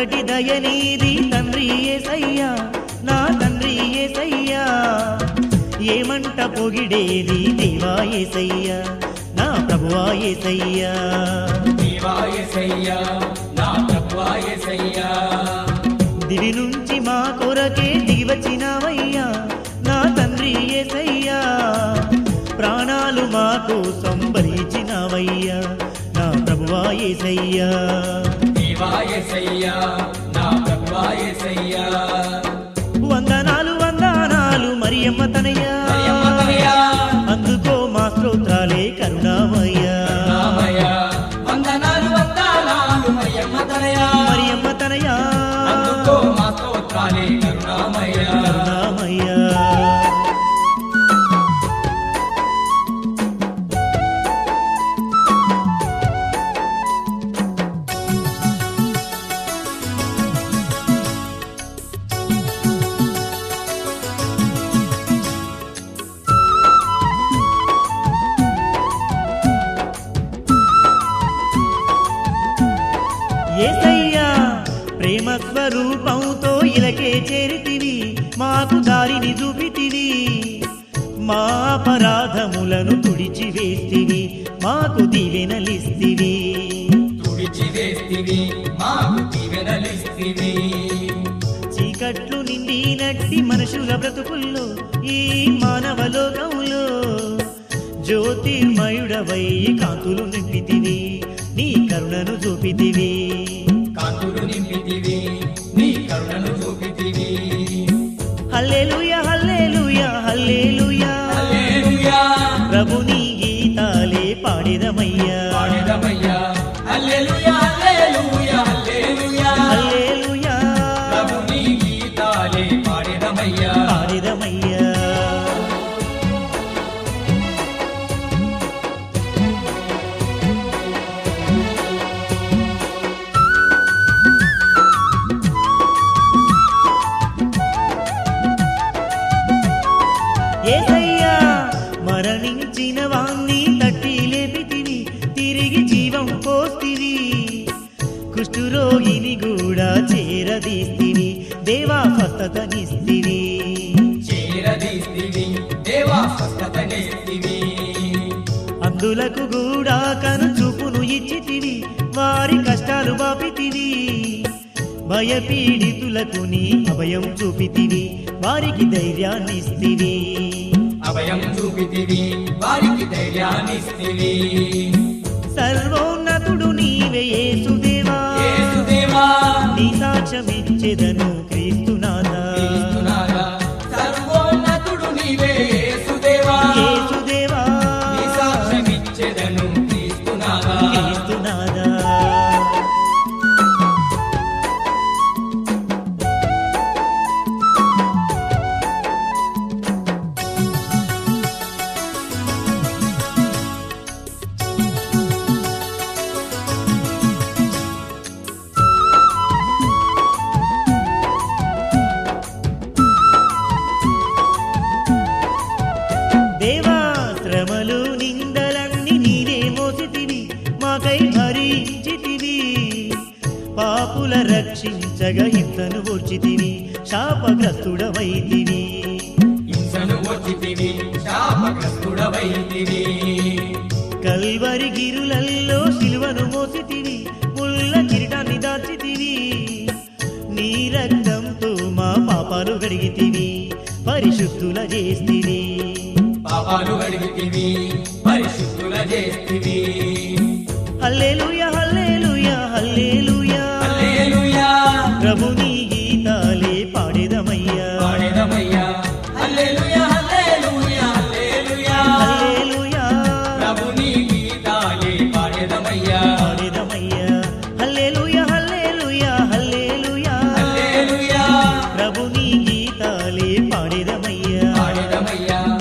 అంతటి దయనీది తండ్రి యేసయ్యా నా తండ్రి యేసయ్యా ఏమంట పొగిడేది దేవా యేసయ్యా నా ప్రభువా యేసయ్యా దేవా యేసయ్యా నా ప్రభువా యేసయ్యా దివి నుంచి మా కొరకే దిగివచ్చినవయ్యా నా తండ్రి యేసయ్యా ప్రాణాలు మా కోసం బలిచ్చినవయ్యా నా ప్రభువా యేసయ్యా దేవా యేసయ్యా నా ప్రభువా యేసయ్యా వందనాలు వందనాలు మరియమ్మ తనయ్యా మరియమ్మ తనయా అందుకో మా స్తోత్రాలే కరుణామయ్యా వందనాలు వందనాలు మరియమ్మ తనయా మరియమ్మ తనయ్యా అందుకో మా స్తోత్రాలే కరుణామయ్యా కరుణామయ్యా యేసయ్యా ప్రేమ స్వరూపంతో ఇలకే చేరితివి మాకు దారిని చూపితివి మా అపరాధములను తుడిచివేస్తివి మాకు దీవెనలిస్తివి తుడిచివేస్తివి మాకు దీవెనలిస్తివి చీకట్లు నిండినట్టి మనుషుల బ్రతుకుల్లో ఈ మానవ లోకంలో జ్యోతిర్మయుడవై కాంతులు నింపితివి నీ కరుణను చూపితివి కాంతులు నింపితివి నీ కరుణను చూపితివి హల్లెలూయా హల్లెలూయా హల్లెలూయా హల్లెలూయా ప్రభుని గీతాలే పాడెదమయ్యా పాడెదమయ్యా హల్లెలూయా హల్లెలూయా హల్లెలూయా హల్లెలూయా ప్రభుని గీతాలే పాడెదమయ్యా పాడెదమయ్యా యేసయ్యా మరణించిన వాణ్ణి తట్టి లేపితివి తిరిగి జీవం పోస్తివి కుష్ఠురోగిని కూడా చేరదీస్తివి దేవా స్వస్థతనిస్తివి చేరదీస్తివి దేవా స్వస్థతనిస్తివి అందులకు కూడా కనుచూపును ఇచ్చితివి వారి కష్టాలు బాపితివి భయపీడితులకు నీ అభయం చూపితివి వారికి ధైర్యాన్నిస్తివి అభయం చూపితివి వారికి ధైర్యాన్నిస్తివి సర్వోన్నతుడు నీవే యేసుదేవా యేసుదేవా నీ సాక్ష్యమిచ్చెదను క్రీస్తునాథా క్రీస్తునాథా సర్వోన్నతుడు నీవే యేసుదేవా యేసుదేవా నీ సాక్ష్యమిచ్చెదను క్రీస్తునాథా క్రీస్తునాథా దేవా శ్రమలు నిందలన్నీ నీవే మోసితివి మాకై భరించితివి పాపుల రక్షించగా హింసను ఓర్చితివి శాపగ్రస్తుడవైతివి హింసను వచ్చితివి శాపగ్రస్తుడవైతివి కల్వరి గిరులల్లో శిలువను మోసితివి ముళ్ళ కిరీటాన్ని దాచితివి నీ రక్తంతో మా పాపాలు గడిగితివి పరిశుద్ధుల చేస్తివి పాపాలు గడిగితివి పరిశుద్ధుల చేస్తివి హల్లెలూయా హల్లెలూయా హల్లెలూయా హల్లెలూయా ప్రభుని గీతాలే పాడెదమయ్యా పాడెదమయ్యా హల్లెలూయా హల్లెలూయా హల్లెలూయా హల్లెలూయా ప్రభుని గీతాలే పాడెదమయ్యా పాడెదమయ్యా హల్లెలూయా హల్లెలూయా హల్లెలూయా హల్లెలూయా ప్రభుని గీతాలే పాడెదమయ్యా పాడెదమయ్యా